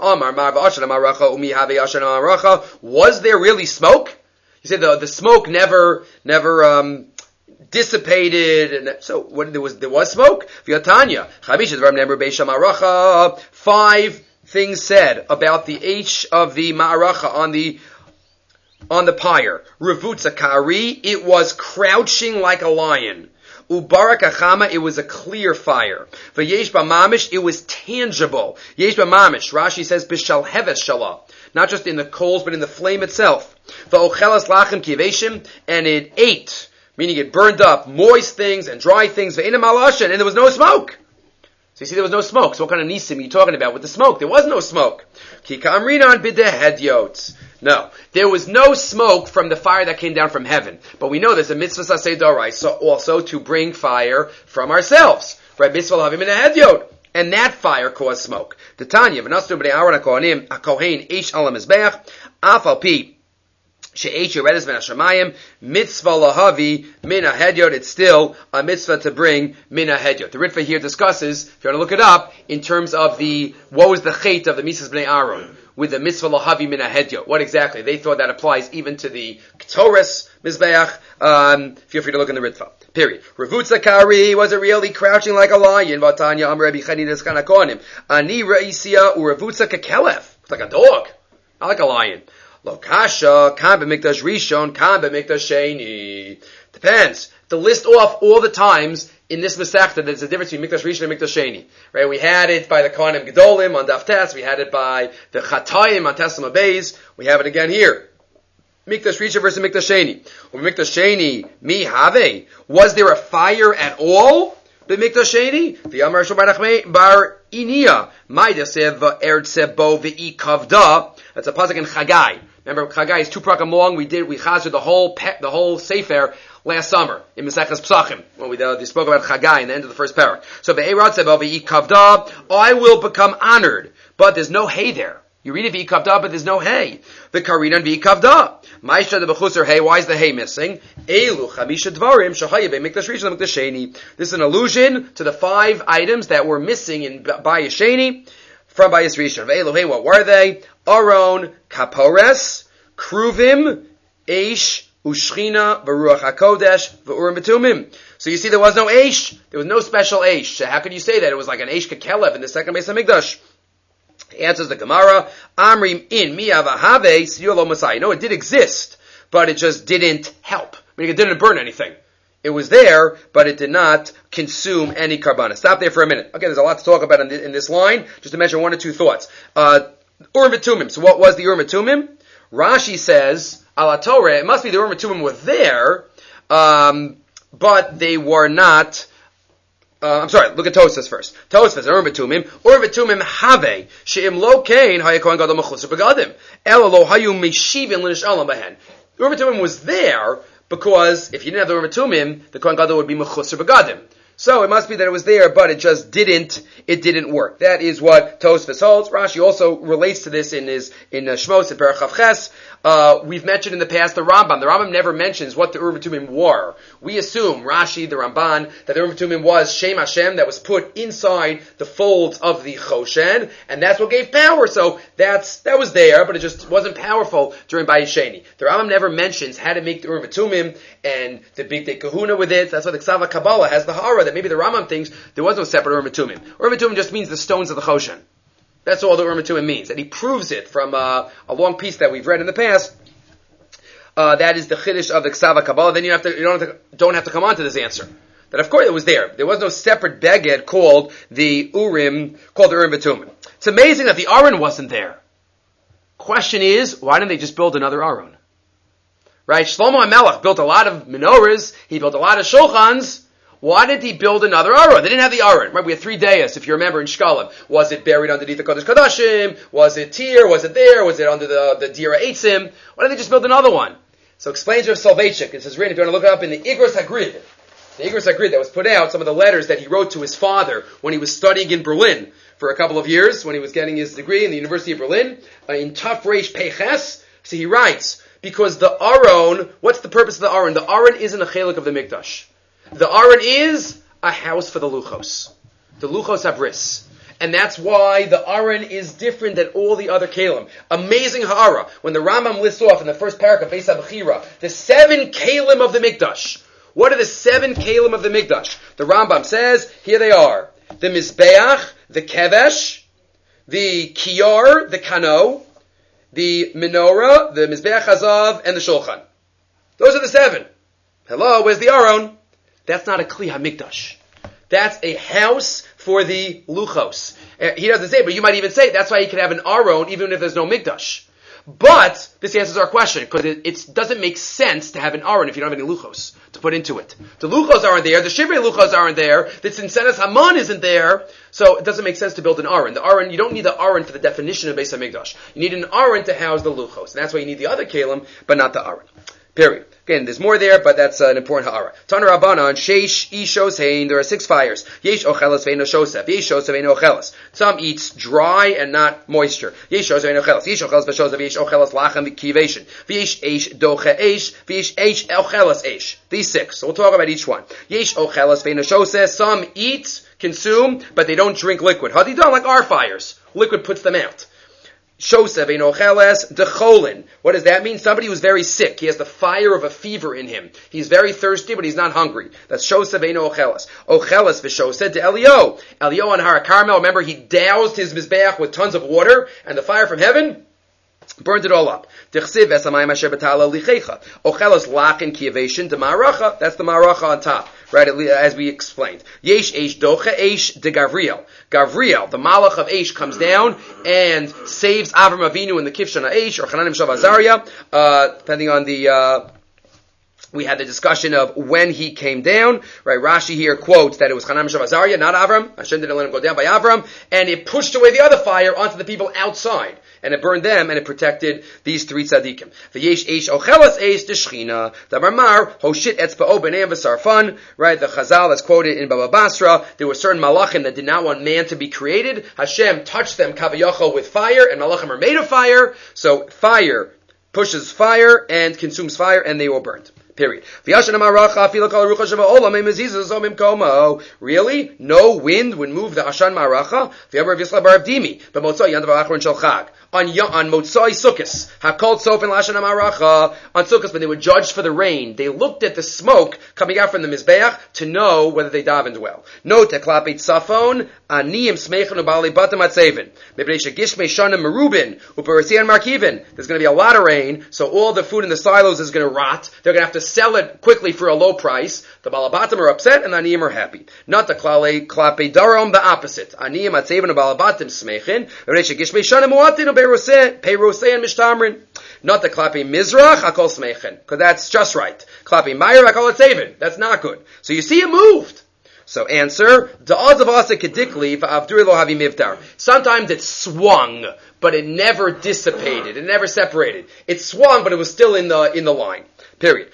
Was there really smoke? You said the smoke never dissipated, and so what there was smoke? V'yatanya 5 things said about the H of the Ma'aracha on the pyre. Revutza kari, it was crouching like a lion. Ubarak achama, it was a clear fire. V'yesh b'mamish, it was tangible. Yesh b'mamish, Rashi says b'shal heves shala, not just in the coals but in the flame itself. V'ochelas lachem kiveshim, and it ate, meaning it burned up moist things and dry things. V'inam alashan, and there was no smoke. So you see, there was no smoke. So what kind of nisim are you talking about with the smoke? There was no smoke. Ki ka'amrinan b'dehedyot. No, there was no smoke from the fire that came down from heaven. But we know there's a mitzvah saseh doraisa also to bring fire from ourselves. Right? Mitzvah l'havim in a hedyot. And that fire caused smoke. The Tanya, v'nastu b'nei Aaron ha'kohanim, ha'kohen eish al ha'mizbeach, af al pi, she'eish yeredes ben hashamayim, mitzvah lahavi min ha'hedyot, it's still a mitzvah to bring min ha'hedyot. The Ritva here discusses, if you want to look it up, in terms of what was the chait of the mitzvahs b'nei Aaron with the mitzvah lahavi min ha'hedyot. What exactly? They thought that applies even to the Ketores mizbeach. Feel free to look in the Ritva. Period. Revutza kari, was it really crouching like a lion? Vatanya am Rabbi Chanidas kanakonim. Ani reisia urevutza kakelef. It's like a dog, not like a lion. Lo kasha, kan b'mikdash rishon, kan b'mikdash sheni. Depends. To list off all the times in this Masechta, there's a difference between Mikdash Rishon and Mikdash Sheni. Right? We had it by the Kohanim Gedolim on Daf Tes. We had it by the Chatayim on Tesla Beis. We have it again here. Mikdash Rishon versus Mikdash Sheni. Or Mikdash Sheni, mi have. Was there a fire at all? The Mikdash Sheni? The Amar Shul Bar Inia. Maidasev Erdsebo V'i Kavda. That's a pasuk in Chagai. Remember, Chagai is 2 prakim long. We chazed the whole Sefer last summer in Maseches Psachim when we spoke about Chagai in the end of the first parak. So Be'eratzeba V'i Kavda, I will become honored, but there's no hay there. You read it V'i Kavda, but there's no hay. The Karinan V'i Kavda. Ma'isha de Bechusar hay. Why is the hay missing? Elu Chamisha Dvarim Shahaya Be'Mikdash Rishon Mikdash Sheni. This is an allusion to the 5 items that were missing in Bayis Sheni from Bayis Rishon. Ve'elu hay, what were they? Aron, Kapores, Kruvim, Eish u'shchina v'ruach hakodesh v'urim v'tumim. So you see, there was no Eish. There was no special Eish. So how could you say that? It was like an Eish Kekelev in the second Beis HaMikdash. Answers the Gemara, Amrim in miyavahave siyulo masai. No, it did exist, but it just didn't help. Meaning it didn't burn anything. It was there, but it did not consume any carbon. Stop there for a minute. Okay, there's a lot to talk about in this line. Just to mention one or two thoughts. Urim v'tumim. So what was the Urim v'tumim? Rashi says, ala Torah, it must be the Urim v'tumim were there, but they were not. I'm sorry, look at Tosfos first. Tosfos, Urim v'tumim have, she'im lo kain haya kohen gadol mechusar begadim, ela lo hayu meshivin l'nish'alam bahen. Urim v'tumim was there, because if you didn't have the Urim v'tumim, the Kohen Gadol would be mechusar begadim. So it must be that it was there, but it just didn't work. That is what Tosfos holds. Rashi also relates to this in Shmos and Perach Chav Ches. We've mentioned in the past the Rambam. The Rambam never mentions what the Urim v'tumim were. We assume, Rashi, the Ramban, that the Urim v'tumim was Shem Hashem that was put inside the folds of the Choshen, and that's what gave power. So that was there, but it just wasn't powerful during Bayis Sheni. The Rambam never mentions how to make the Urim v'tumim and the big day kahuna with it. That's why the Ksava Kabbalah has the Hara that maybe the Rambam thinks there was no separate Urim v'tumim. Urim v'tumim just means the stones of the Choshen. That's all the Urim v'tumim means. And he proves it from a long piece that we've read in the past. That is the Chiddush of the Ksava Kabbalah. Then you don't have to come on to this answer. That of course it was there. There was no separate beged called the Urim v'tumim. It's amazing that the Aron wasn't there. Question is, why didn't they just build another Aron? Right? Shlomo HaMelech built a lot of menorahs. He built a lot of shulchans. Why did he build another Aron? They didn't have the Aron. Right? We had 3 dayas, if you remember, in Shkalim. Was it buried underneath the Kodesh Kodashim? Was it here? Was it there? Was it under the Dira Eitzim? Why didn't they just build another one? So explains Rav Soloveitchik. This is written, if you want to look it up, in the Igros HaGrid. The Igros HaGrid that was put out, some of the letters that he wrote to his father when he was studying in Berlin for a couple of years, when he was getting his degree in the University of Berlin, in Taf Reish Peiches. So he writes, because the Aron, what's the purpose of the Aron? The Aron isn't a chelik of the Mikdash. The Aron is a house for the Luchos. The Luchos have bris. And that's why the Aron is different than all the other Kalim. Amazing Ha'ara. When the Rambam lists off in the first parak of Beis HaBechira, the 7 Kalim of the Mikdash. What are the 7 Kalim of the Mikdash? The Rambam says, here they are. The Mizbeach, the Kevesh, the Kiyar, the Kano, the Menorah, the Mizbeach Hazav, and the Shulchan. Those are the 7. Hello, where's the Aron? That's not a Kli HaMikdash. That's a house for the Luchos. He doesn't say, but you might even say that's why you can have an Aron even if there's no Mikdash. But this answers our question, because it doesn't make sense to have an Aron if you don't have any Luchos to put into it. The Luchos aren't there, the Shivrei Luchos aren't there, the Tzinsenes Haman isn't there, so it doesn't make sense to build an Aron. The Aron, you don't need the Aron for the definition of Beis HaMikdash. You need an Aron to house the Luchos, and that's why you need the other Kalim, but not the Aron. Period. Again, there's more there, but that's an important ha'ara. Tana Rabbanan, Sheish Ishos Hein, there are 6 fires. Yesh Ochelas Ve'eno Shosef. Yesh Shosef Ve'eno Ochelas. Some eats dry and not moisture. Yesh Shosef Ve'eno Ochelas. Yesh Ochelas Ve'shosef. Yesh Ochelas Lachem Kivation. Yesh Eish Doche Eish. Yesh Eish Ochelas Eish. These 6. So we'll talk about each one. Yesh Ochelas Ve'eno Shosef. Some eat, consume, but they don't drink liquid. Hadidon, like our fires. Liquid puts them out. Shosev ein ocheles decholin. What does that mean? Somebody who's very sick. He has the fire of a fever in him. He's very thirsty, but he's not hungry. That's Shosev ein ocheles. Ocheles v'shosed to Elio. Elio on Har Carmel. Remember, he doused his mizbeach with tons of water, and the fire from heaven burned it all up. Ocheles lachin kiyavation de ma'aracha. That's the ma'aracha on top, right? As we explained. Yesh eish docha eish de Gavriel. Gavriel, the malach of eish, comes down and saves Avram Avinu in the Kivshon Eish or Chananim Shav Azariah, depending on the. We had the discussion of when he came down, right? Rashi here quotes that it was Chananim Shav Azariah, not Avram. Hashem didn't let him go down by Avram, and it pushed away the other fire onto the people outside. And it burned them, and it protected these 3 tzaddikim. V'yesh eish ochelas eish d'shchina. The Marmar, hoshit etzba'o b'neim v'sarfan. Right, the Chazal that's quoted in Baba Basra. There were certain malachim that did not want man to be created. Hashem touched them kavayachol with fire, and malachim are made of fire. So fire pushes fire and consumes fire, and they were burnt. Period. Really? No wind would move the Ashan Maracha? on Motzai Sukkos, Hakol Sof and Lashon Amaracha, on Sukkos, when they were judged for the rain, they looked at the smoke coming out from the Mizbeach to know whether they davened well. Note, Teklapit Safon, Aniyim Smeichen Ubali Batam Atzevin. Mebreisha Gishme Shanim Merubin, Uperasian Markivin. There's going to be a lot of rain, so all the food in the silos is going to rot. They're going to have to sell it quickly for a low price. The Balabatim are upset and the Aniyim are happy. Not the Klape Darom, the opposite. Aniyim Atzevin Ubalabatim Smeichen, Mebreisha Gishme Shanim Muatin Uperosei and Mishtamrin. Not the Klape Mizrach, Hakol Smeichen, because that's just right. Klape Meir, Hakol Atzevin. That's not good. So you see it moved. So answer, sometimes it swung, but it never dissipated, it never separated. It swung, but it was still in the line. Period.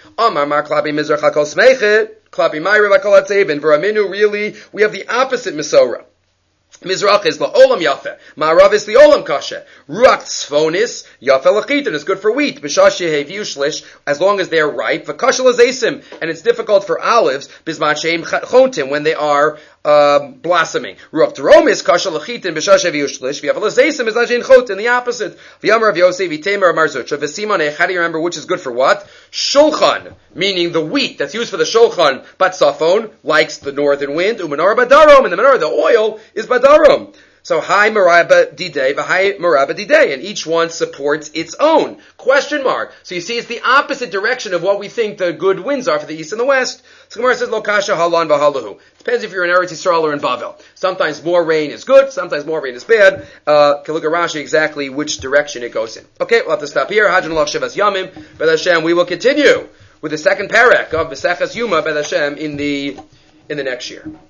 Really, we have the opposite Mesorah. Mizrach is la'olam yafe. Ma'arav is la'olam kashe. Ruach tzfonis yafe lachitin is good for wheat. B'shash yeheviu shlish, as long as they are ripe. V'kashel azesim, and it's difficult for olives. Bisman sheim chontim, when they are blossoming. Ruach teromis kashel lachitin b'shash yeheviu shlish. V'yavel azesim is not shein chotin, the opposite. V'yamar Rav Yosef v'temer Amar Zutra v'simon. How do you remember which is good for what? Shulchan, meaning the wheat that's used for the shulchan. But Safon likes the northern wind. Umenor badarom, and the menorah, the oil is badarom. So high maraba didei, high maraba didei, and each one supports its own. Question mark. So you see, it's the opposite direction of what we think the good winds are for the east and the west. So Gemara says, Lo kasha halan v'halahu. Depends if you're in Eretz Yisrael or in Bavel. Sometimes more rain is good, sometimes more rain is bad. Can look at Rashi exactly which direction it goes in. Okay, we'll have to stop here. Hadran Lach Shivas Yamim. B'ez Hashem, we will continue with the second parak of Maseches Yuma, B'ez Hashem, in the next year.